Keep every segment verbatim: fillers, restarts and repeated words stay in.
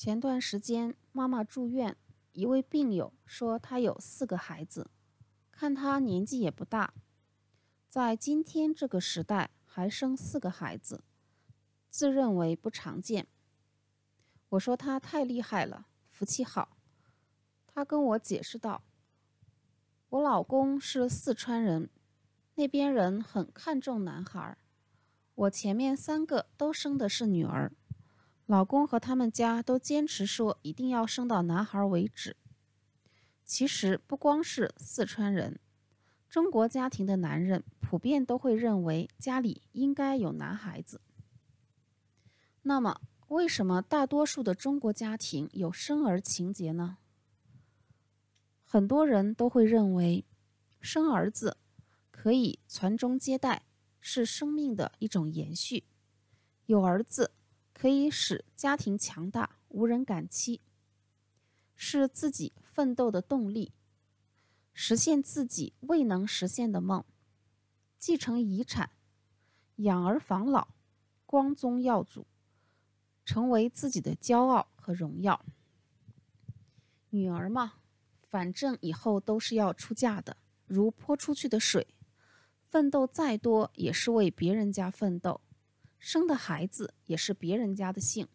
前段时间妈妈住院，一位病友说她有四个孩子，看她年纪也不大，在今天这个时代还生四个孩子，自认为不常见。我说她太厉害了，福气好。她跟我解释道，我老公是四川人，那边人很看重男孩，我前面三个都生的是女儿，老公和他们家都坚持说一定要生到男孩为止。其实不光是四川人，中国家庭的男人普遍都会认为家里应该有男孩子。那么为什么大多数的中国家庭有生儿情节呢？很多人都会认为生儿子可以传宗接代，是生命的一种延续，有儿子可以使家庭强大，无人敢欺，是自己奋斗的动力，实现自己未能实现的梦，继承遗产，养儿防老，光宗耀祖，成为自己的骄傲和荣耀。女儿嘛，反正以后都是要出嫁的，如泼出去的水，奋斗再多也是为别人家奋斗，生的孩子也是别人家的幸。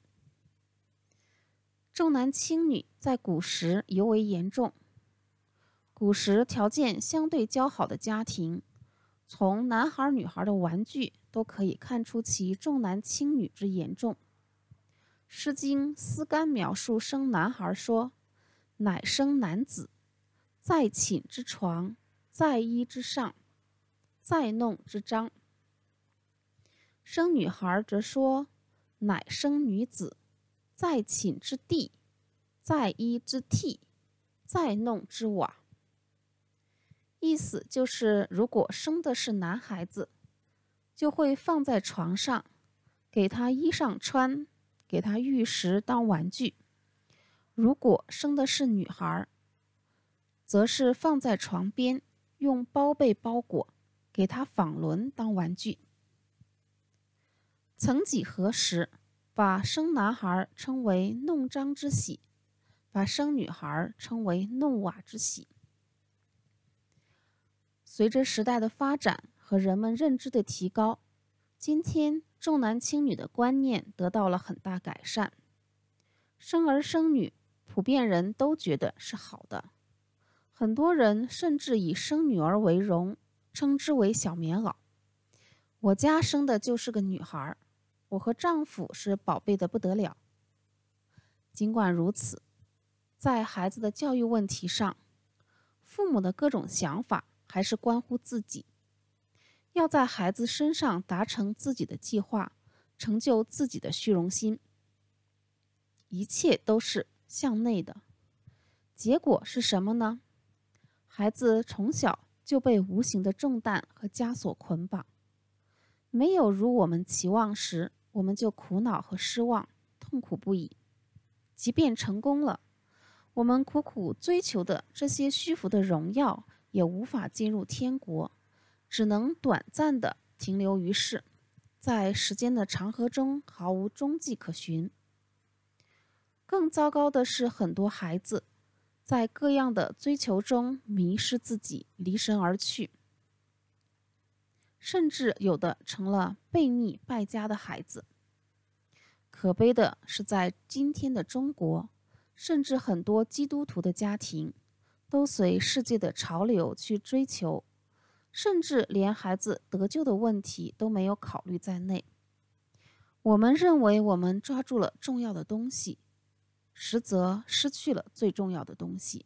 重男轻女在古时尤为严重，古时条件相对较好的家庭，从男孩女孩的玩具都可以看出其重男轻女之严重。诗经思干描述生男孩说，乃生男子，在寝之床，在衣之上，在弄之章。生女孩则说，乃生女子，在寝之地，在衣之屉，在弄之瓦。意思就是，如果生的是男孩子，就会放在床上，给他衣裳穿，给他玉石当玩具；如果生的是女孩，则是放在床边，用包被包裹，给他纺轮当玩具。曾几何时，把生男孩称为弄璋之喜，把生女孩称为弄瓦之喜。随着时代的发展和人们认知的提高，今天重男轻女的观念得到了很大改善。生儿生女，普遍人都觉得是好的，很多人甚至以生女儿为荣，称之为小棉袄。我家生的就是个女孩，我和丈夫是宝贝的不得了。尽管如此，在孩子的教育问题上，父母的各种想法还是关乎自己，要在孩子身上达成自己的计划，成就自己的虚荣心。一切都是向内的，结果是什么呢？孩子从小就被无形的重担和枷锁捆绑，没有如我们期望时，我们就苦恼和失望，痛苦不已。即便成功了，我们苦苦追求的这些虚浮的荣耀也无法进入天国，只能短暂地停留于世，在时间的长河中毫无踪迹可寻。更糟糕的是，很多孩子在各样的追求中迷失自己，离神而去，甚至有的成了悖逆败家的孩子。可悲的是，在今天的中国，甚至很多基督徒的家庭都随世界的潮流去追求，甚至连孩子得救的问题都没有考虑在内。我们认为我们抓住了重要的东西，实则失去了最重要的东西。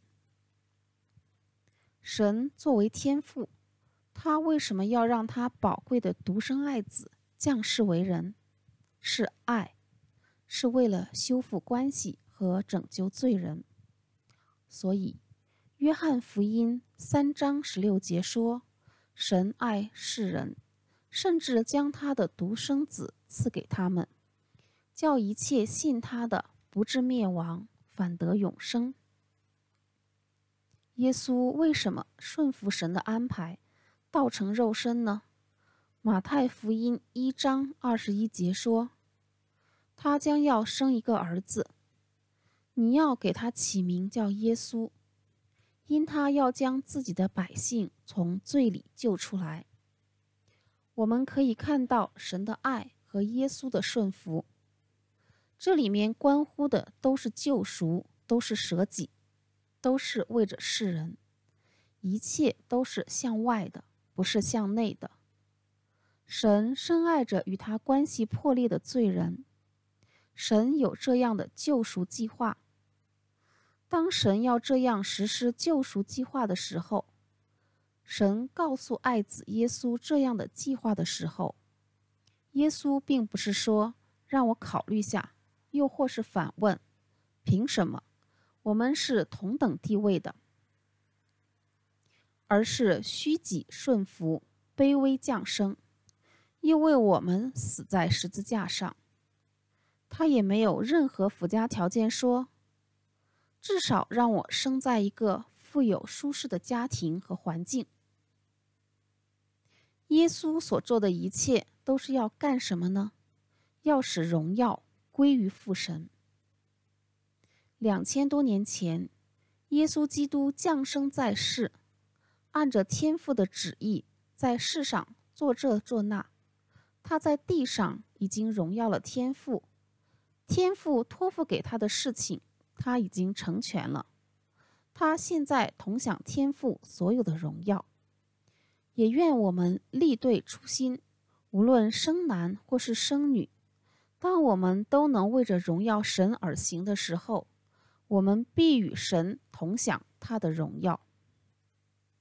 神作为天父，他为什么要让他宝贵的独生爱子降世为人？是爱，是为了修复关系和拯救罪人。所以约翰福音三章十六节说，神爱世人，甚至将他的独生子赐给他们，叫一切信他的不至灭亡，反得永生。耶稣为什么顺服神的安排，道成肉身呢？马太福音一章二十一节说，他将要生一个儿子， 你要给他起名叫耶稣，因他要将自己的百姓从罪里救出来。我们可以看到神的爱和耶稣的顺服，这里面关乎的都是救赎，都是舍己，都是为着世人，一切都是向外的，不是向内的。神深爱着与他关系破裂的罪人，神有这样的救赎计划。当神要这样实施救赎计划的时候，神告诉爱子耶稣这样的计划的时候，耶稣并不是说让我考虑下，又或是反问凭什么，我们是同等地位的，而是虚己顺服，卑微降生，又为我们死在十字架上。他也没有任何附加条件说，至少让我生在一个富有舒适的家庭和环境。耶稣所做的一切都是要干什么呢？要使荣耀归于父神。两千多年前，耶稣基督降生在世，按着天父的旨意，在世上做这做那。他在地上已经荣耀了天父，天父托付给他的事情，他已经成全了。他现在同享天父所有的荣耀。也愿我们力对初心，无论生男或是生女，当我们都能为着荣耀神而行的时候，我们必与神同享他的荣耀。